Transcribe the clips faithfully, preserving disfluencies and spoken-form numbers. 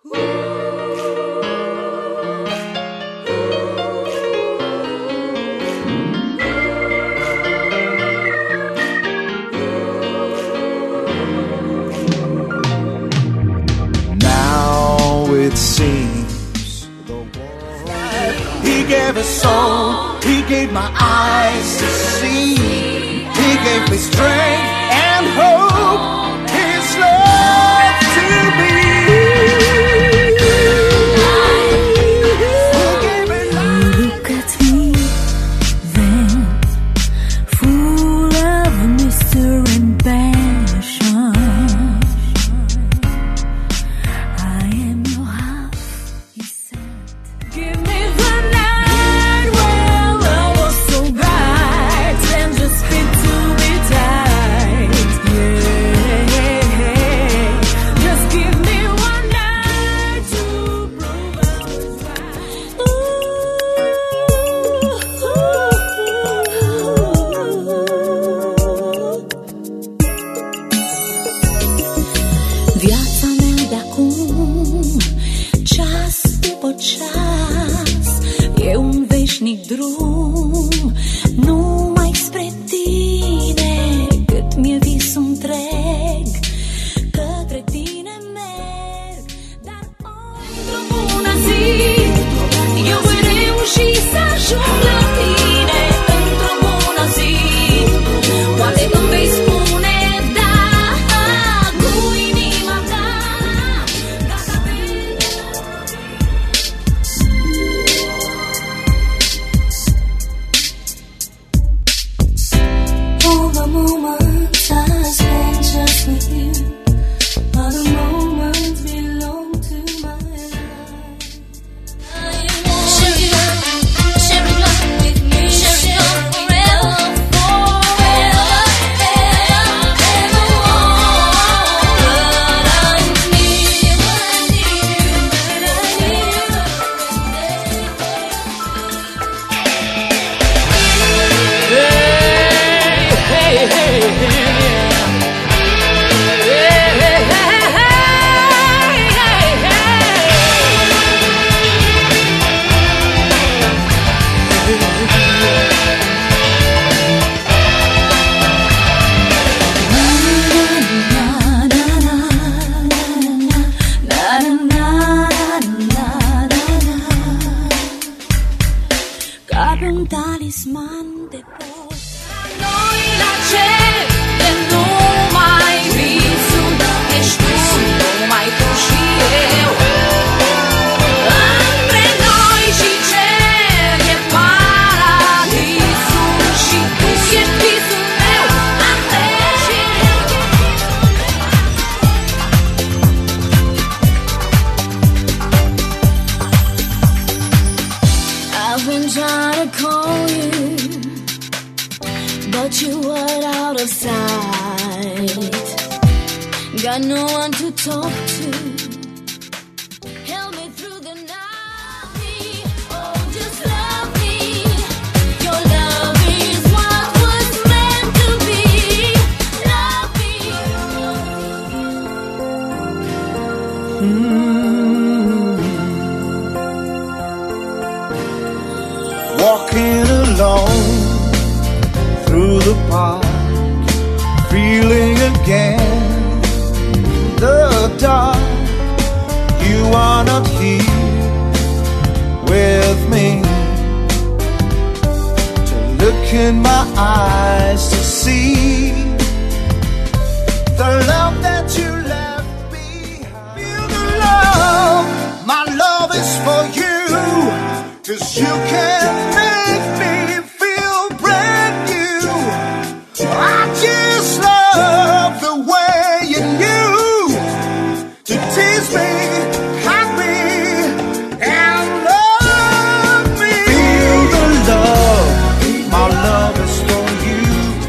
It seems the world He gave His soul, He gave my eyes to see. He gave me strength and hope, His love to me. He gave me life. Look at me then, full of mystery and passion. Viața mea de-acum, ceas după ceas, e un veșnic drum, numai spre tine, cât mi-e visul întreg, către tine merg, dar într-o bună zi, eu voi reuși să ajung la tine, într-o bună zi, poate îmi vei spune. Ca pe un talisman de pot. Noi la cer, de numai visul, ești tu, numai tu și eu. Între noi și cer e paradisul și tu ești visul meu, ante și I've been trying to call you, but you were out of sight. Got no one to talk to. Help me through the night. Oh, just love me. Your love is what was meant to be. Love me. Mm. Walking alone through the park, feeling again the dark. You are not here with me to look in my eyes to see the love that you left behind. Feel the love, my love is for you, 'cause you can make me feel brand new. I just love the way you knew to tease me, hide me, and love me. Feel the love, my love is for you.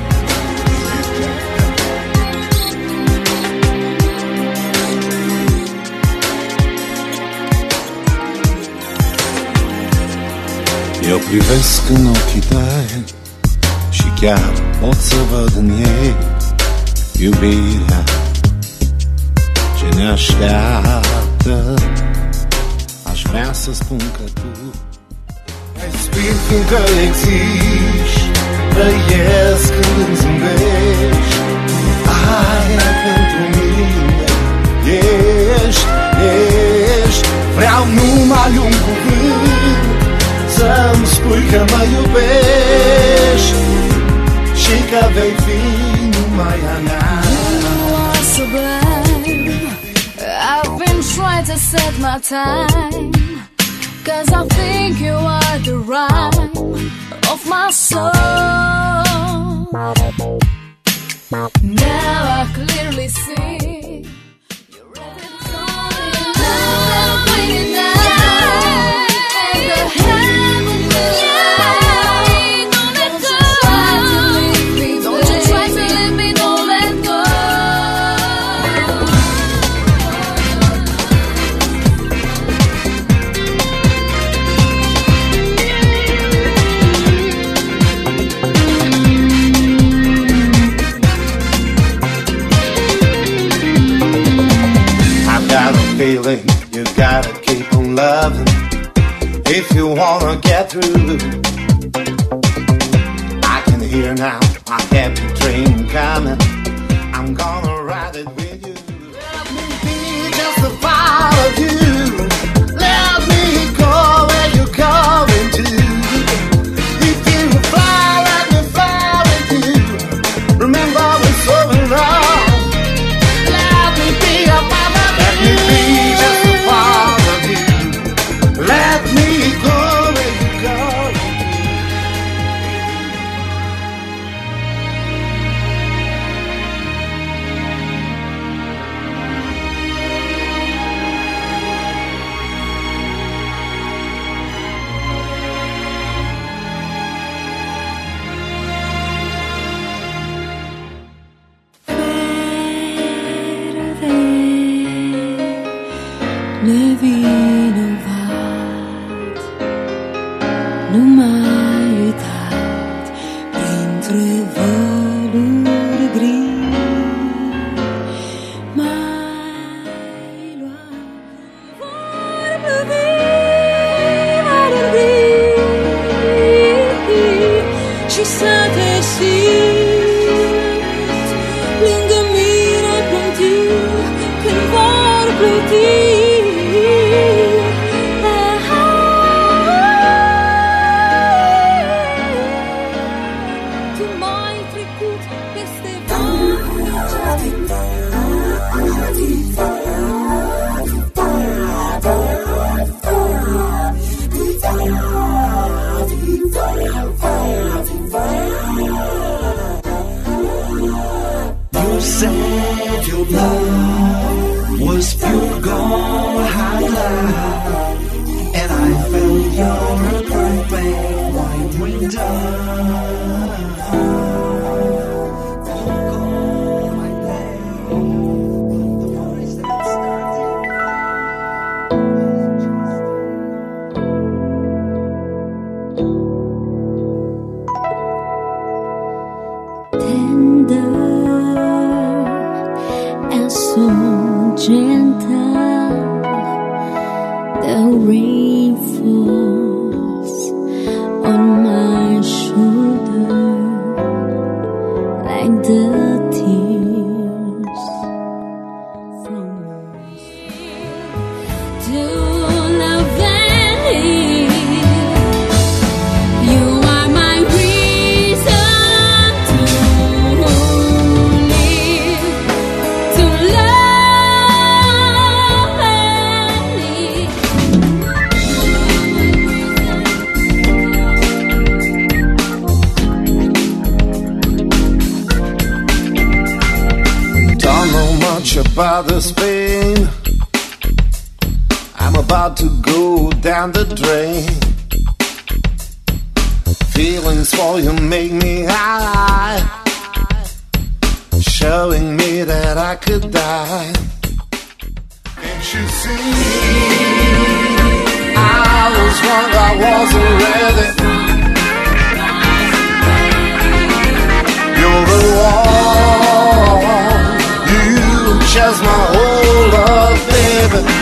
Eu privesc în ochii tăi și chiar pot să văd în ei iubirea ce ne așteaptă. să spun că tu respir fiindcă existi, trăiesc când îmi zâmbești. Aia pentru mine ești, ești. Vreau numai un cuvânt să-mi spui că mă iubești și că vei fi numai a mea. You are so blind. I've been trying to set my time, 'cause I think you are the rhyme of my soul. Now I clearly see you're ready to love, waiting now, and the heaven will light. Don't let go. Don't you try to leave me. Don't let go. Feeling you gotta keep on loving if you wanna get through. I can hear now a happy train coming. I'm gonna ride it with you. Let me be just a part of you. Let me go where you're going to. If you fly, let me fly with you. Remember we're so in love. Let me be a part of you. Let me be just a part of you. Let me go where you're going. Le vino vat, nu mai uitat printre valuri gri. Mai luat vor plăvi valuri gri și să te simți lângă mine plântind când vor plăti. You said your love was pure gold high life, and I felt your perfect white window. Gentle, the rain falls on my shoulder like the tears from my to love and heal. You are my reason to live, to love. About this pain, I'm about to go down the drain. Feelings for you make me high, showing me that I could die. Can't you see? I was wrong, I wasn't ready. You're the one, just my whole love, baby.